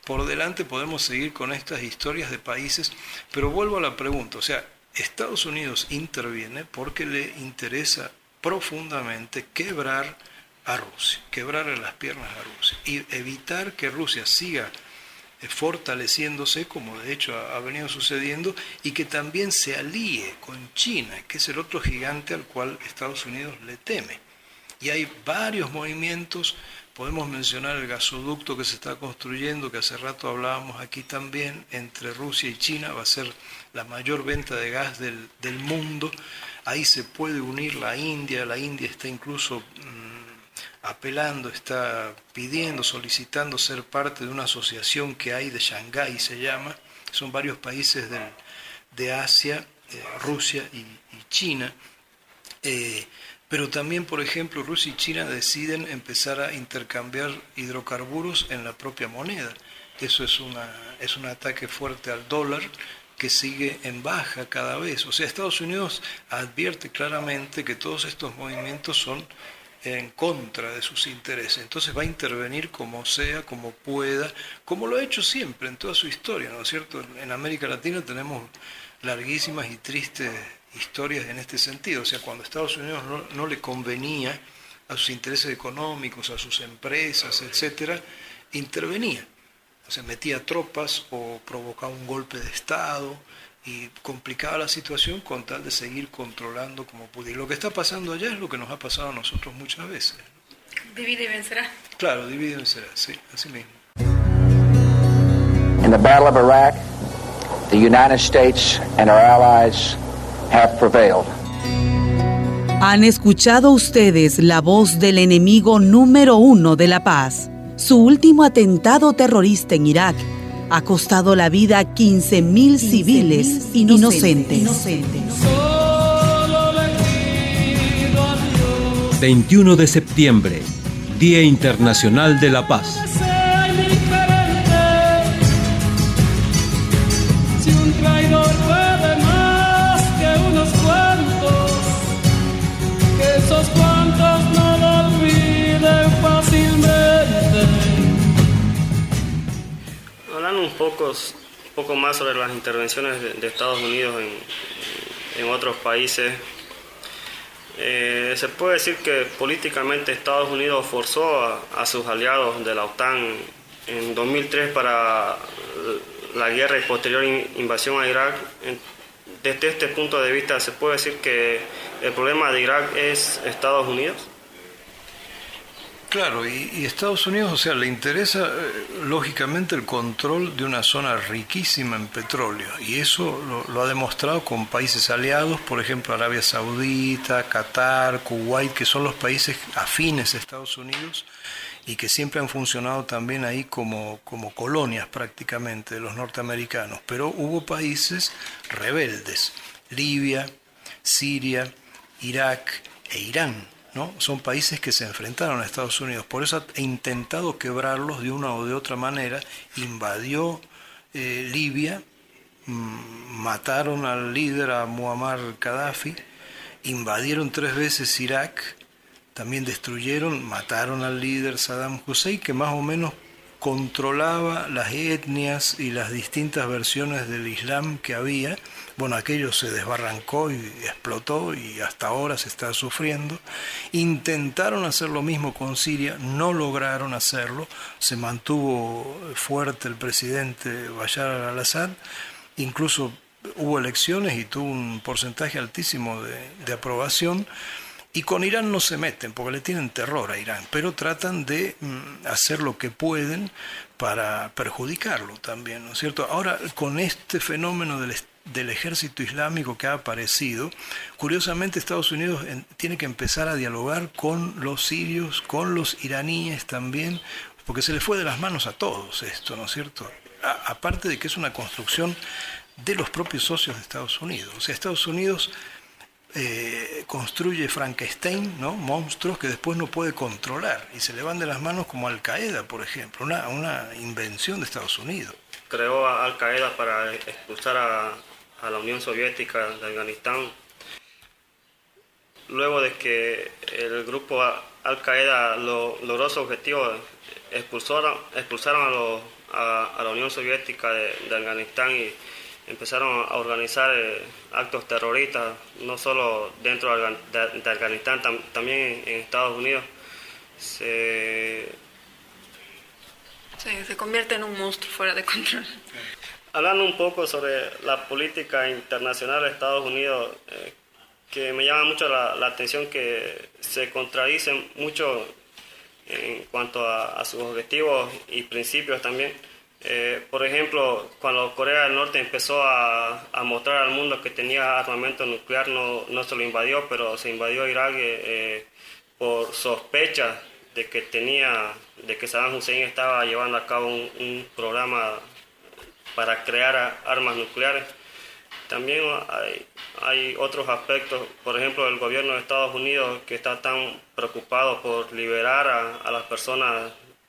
por delante podemos seguir con estas historias de países, pero vuelvo a la pregunta, o sea, Estados Unidos interviene porque le interesa profundamente quebrar a Rusia, quebrarle las piernas a Rusia y evitar que Rusia siga fortaleciéndose, como de hecho ha venido sucediendo, y que también se alíe con China, que es el otro gigante al cual Estados Unidos le teme. Y hay varios movimientos, podemos mencionar el gasoducto que se está construyendo, que hace rato hablábamos aquí también, entre Rusia y China, va a ser la mayor venta de gas del mundo. Ahí se puede unir la India está incluso apelando, está pidiendo, solicitando ser parte de una asociación que hay de Shanghái, se llama, son varios países de Asia, Rusia y China, pero también, por ejemplo, Rusia y China deciden empezar a intercambiar hidrocarburos en la propia moneda. Eso es un ataque fuerte al dólar, que sigue en baja cada vez. O sea, Estados Unidos advierte claramente que todos estos movimientos son en contra de sus intereses. Entonces va a intervenir como sea, como pueda, como lo ha hecho siempre en toda su historia, ¿no es cierto? En América Latina tenemos larguísimas y tristes historias en este sentido. O sea, cuando a Estados Unidos no le convenía a sus intereses económicos, a sus empresas, etcétera, intervenía. O sea, metía tropas o provocaba un golpe de Estado y complicaba la situación con tal de seguir controlando como pudiera. Lo que está pasando allá es lo que nos ha pasado a nosotros muchas veces. Divide y vencerá. Claro, divide y vencerá, sí, así mismo. In the Battle of Iraq, the United States and our allies have prevailed. Han escuchado ustedes la voz del enemigo número 1 de la paz. Su último atentado terrorista en Irak ha costado la vida a 15.000 civiles inocentes. 21 de septiembre, Día Internacional de la Paz. Si un traidor puede más que unos cuantos, que esos cuantos no lo olviden fácilmente. Hablando un poco más sobre las intervenciones de Estados Unidos en otros países, se puede decir que políticamente Estados Unidos forzó a sus aliados de la OTAN en 2003 para la guerra y posterior invasión a Irak. Desde este punto de vista, ¿se puede decir que el problema de Irak es Estados Unidos? Claro, y Estados Unidos, o sea, le interesa lógicamente el control de una zona riquísima en petróleo, y eso lo ha demostrado con países aliados, por ejemplo Arabia Saudita, Qatar, Kuwait, que son los países afines a Estados Unidos y que siempre han funcionado también ahí como colonias prácticamente de los norteamericanos. Pero hubo países rebeldes, Libia, Siria, Irak e Irán, ¿no? Son países que se enfrentaron a Estados Unidos, por eso ha intentado quebrarlos de una o de otra manera. Invadió Libia, mataron al líder, a Muammar Gaddafi, invadieron 3 veces Irak, también destruyeron, mataron al líder Saddam Hussein, que más o menos controlaba las etnias y las distintas versiones del Islam que había. Bueno, aquello se desbarrancó y explotó y hasta ahora se está sufriendo. Intentaron hacer lo mismo con Siria, no lograron hacerlo, se mantuvo fuerte el presidente Bashar al-Assad, incluso hubo elecciones y tuvo un porcentaje altísimo de aprobación. Y con Irán no se meten porque le tienen terror a Irán, pero tratan de hacer lo que pueden para perjudicarlo también, ¿no es cierto? Ahora, con este fenómeno del ejército islámico que ha aparecido, curiosamente Estados Unidos tiene que empezar a dialogar con los sirios, con los iraníes también, porque se les fue de las manos a todos esto, ¿no es cierto? Aparte de que es una construcción de los propios socios de Estados Unidos. O sea, Estados Unidos construye Frankenstein, ¿no? Monstruos que después no puede controlar y se le van de las manos, como Al-Qaeda, por ejemplo, una invención de Estados Unidos. Creó a Al-Qaeda para expulsar a la Unión Soviética de Afganistán. Luego de que el grupo Al-Qaeda logró su objetivo, expulsaron a la Unión Soviética de Afganistán y empezaron a organizar actos terroristas, no solo dentro de Afganistán, también en Estados Unidos. Se convierte en un monstruo fuera de control. Hablando un poco sobre la política internacional de Estados Unidos, que me llama mucho la atención que se contradicen mucho en cuanto a sus objetivos y principios también. Por ejemplo, cuando Corea del Norte empezó a mostrar al mundo que tenía armamento nuclear, no se lo invadió, pero se invadió Irak por sospechas de que Saddam Hussein estaba llevando a cabo un programa para crear armas nucleares. También hay otros aspectos, por ejemplo, el gobierno de Estados Unidos, que está tan preocupado por liberar a las personas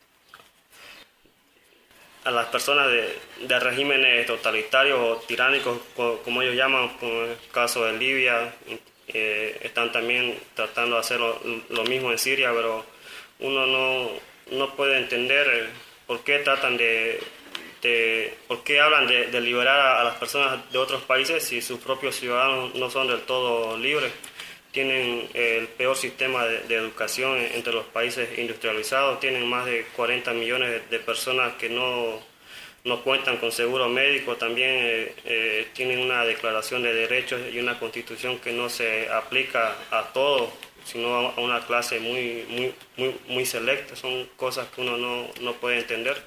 de regímenes totalitarios o tiránicos, como ellos llaman, como el caso de Libia. Están también tratando de hacer lo mismo en Siria, pero uno no puede entender por qué tratan por qué hablan de liberar a las personas de otros países si sus propios ciudadanos no son del todo libres. Tienen el peor sistema de educación entre los países industrializados, tienen más de 40 millones de personas que no cuentan con seguro médico, también tienen una declaración de derechos y una constitución que no se aplica a todos, sino a una clase muy selecta. Son cosas que uno no puede entender.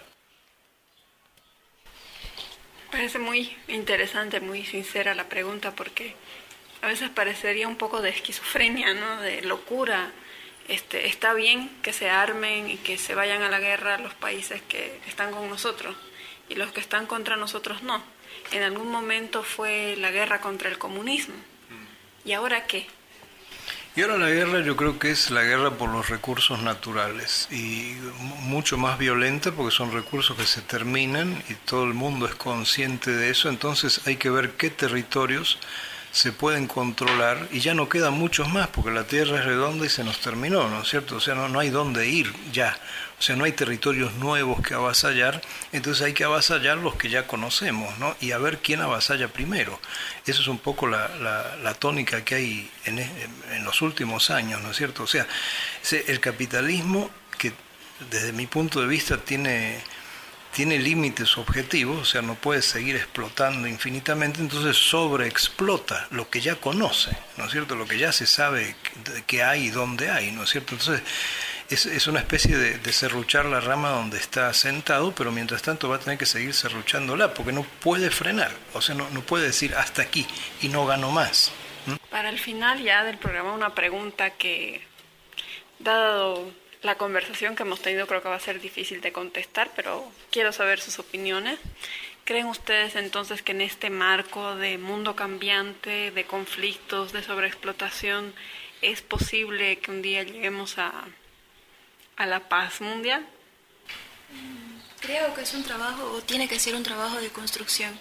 Parece muy interesante, muy sincera la pregunta, porque a veces parecería un poco de esquizofrenia, ¿no? De locura. Está bien que se armen y que se vayan a la guerra los países que están con nosotros, y los que están contra nosotros no. En algún momento fue la guerra contra el comunismo. ¿Y ahora qué? Y ahora la guerra, yo creo que es la guerra por los recursos naturales, y mucho más violenta porque son recursos que se terminan y todo el mundo es consciente de eso. Entonces hay que ver qué territorios se pueden controlar, y ya no quedan muchos más porque la Tierra es redonda y se nos terminó, ¿no es cierto? O sea, no hay dónde ir ya, o sea, no hay territorios nuevos que avasallar, entonces hay que avasallar los que ya conocemos, ¿no? Y a ver quién avasalla primero. Eso es un poco la tónica que hay en los últimos años, ¿no es cierto? O sea, el capitalismo, que desde mi punto de vista tiene límites objetivos, o sea, no puede seguir explotando infinitamente, entonces sobreexplota lo que ya conoce, ¿no es cierto? Lo que ya se sabe que hay y dónde hay, ¿no es cierto? Entonces es una especie de serruchar la rama donde está sentado, pero mientras tanto va a tener que seguir serruchándola, porque no puede frenar, o sea, no puede decir hasta aquí y no gano más. Para el final ya del programa, una pregunta que, dado la conversación que hemos tenido, creo que va a ser difícil de contestar, pero quiero saber sus opiniones. ¿Creen ustedes entonces que en este marco de mundo cambiante, de conflictos, de sobreexplotación, es posible que un día lleguemos a la paz mundial? Creo que es un trabajo, o tiene que ser un trabajo de construcción.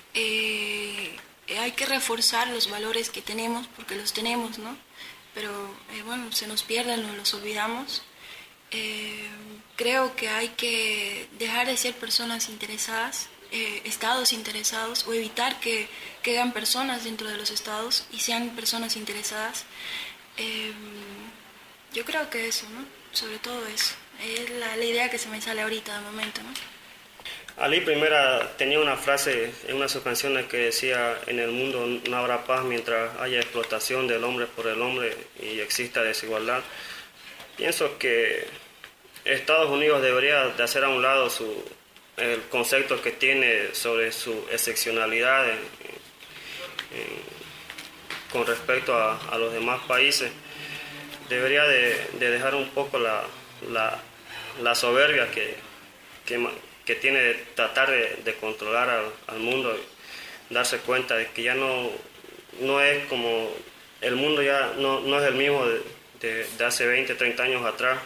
Hay que reforzar los valores que tenemos, porque los tenemos, ¿no? Pero bueno, se nos pierden, nos los olvidamos. Creo que hay que dejar de ser personas interesadas, estados interesados, o evitar que hagan personas dentro de los estados y sean personas interesadas. Yo creo que eso, ¿no? Sobre todo eso. Es la idea que se me sale ahorita de momento, ¿no? Ali Primera tenía una frase en una de sus canciones que decía: en el mundo no habrá paz mientras haya explotación del hombre por el hombre y exista desigualdad. Pienso que Estados Unidos debería de hacer a un lado el concepto que tiene sobre su excepcionalidad con respecto a los demás países. Debería de dejar un poco la soberbia que tiene de tratar de controlar al mundo, darse cuenta de que ya no es como el mundo, ya no es el mismo de hace 20, 30 años atrás.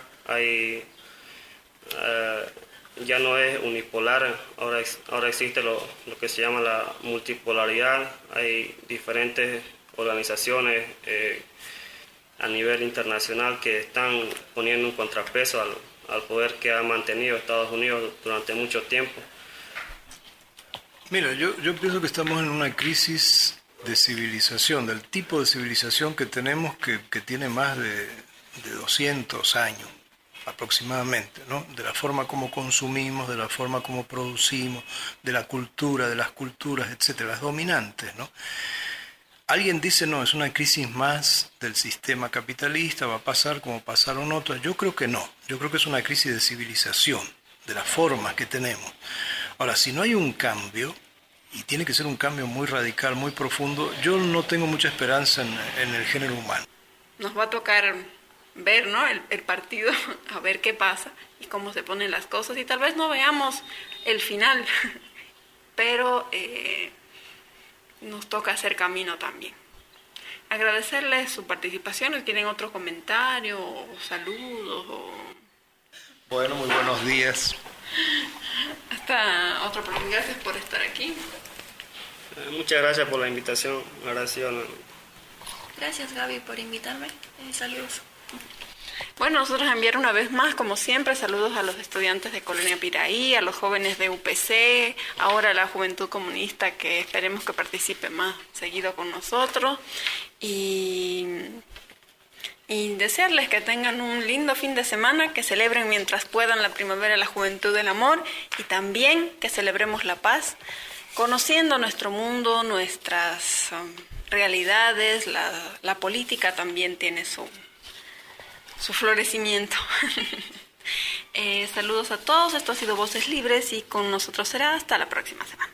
Ya no es unipolar, ahora existe lo que se llama la multipolaridad. Hay diferentes organizaciones a nivel internacional que están poniendo un contrapeso al poder que ha mantenido Estados Unidos durante mucho tiempo. Mira, yo pienso que estamos en una crisis de civilización, del tipo de civilización que tenemos que tiene más de 200 años aproximadamente, ¿no? De la forma como consumimos, de la forma como producimos, de la cultura, de las culturas, etcétera, las dominantes, ¿no? Alguien dice, no, es una crisis más del sistema capitalista, va a pasar como pasaron otras. Yo creo que no, yo creo que es una crisis de civilización, de las formas que tenemos. Ahora, si no hay un cambio, y tiene que ser un cambio muy radical, muy profundo, yo no tengo mucha esperanza en el género humano. Nos va a tocar ver, ¿no?, el partido, a ver qué pasa y cómo se ponen las cosas, y tal vez no veamos el final, pero nos toca hacer camino también. Agradecerles su participación. ¿O tienen otro comentario o saludos? Bueno, muy buenos días. Hasta otra oportunidad. Gracias por estar aquí. Muchas gracias por la invitación. Gracias, Gaby, por invitarme. Saludos. Bueno, nosotros enviar una vez más, como siempre, saludos a los estudiantes de Colonia Piraí, a los jóvenes de UPC, ahora a la Juventud Comunista, que esperemos que participe más seguido con nosotros, y desearles que tengan un lindo fin de semana, que celebren mientras puedan la primavera, la juventud del amor, y también que celebremos la paz, conociendo nuestro mundo, nuestras realidades. La política también tiene su florecimiento. Saludos a todos. Esto ha sido Voces Libres y con nosotros será hasta la próxima semana.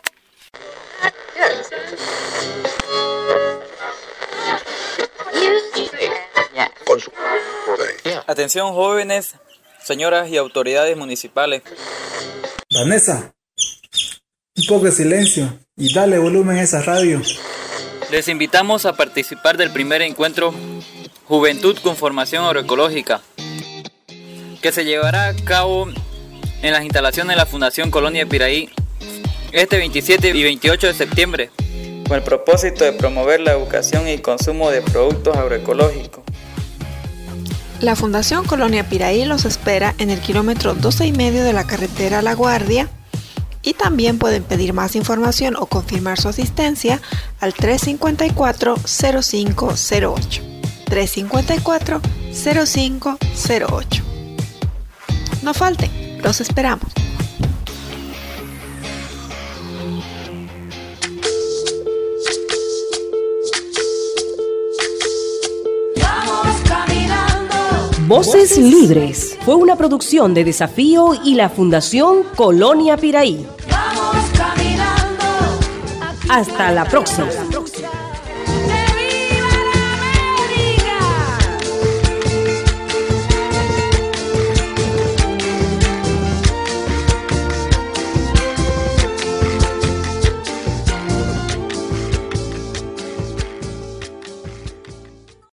Atención, jóvenes, señoras y autoridades municipales. Vanessa, un poco de silencio y dale volumen a esa radio. Les invitamos a participar del primer encuentro Juventud con Formación Agroecológica, que se llevará a cabo en las instalaciones de la Fundación Colonia Piraí este 27 y 28 de septiembre, con el propósito de promover la educación y consumo de productos agroecológicos. La Fundación Colonia Piraí los espera en el kilómetro 12,5 de la carretera La Guardia, y también pueden pedir más información o confirmar su asistencia al 354-0508. 354-0508. No falten, los esperamos. Voces Libres fue una producción de Desafío y la Fundación Colonia Piraí. Hasta la próxima.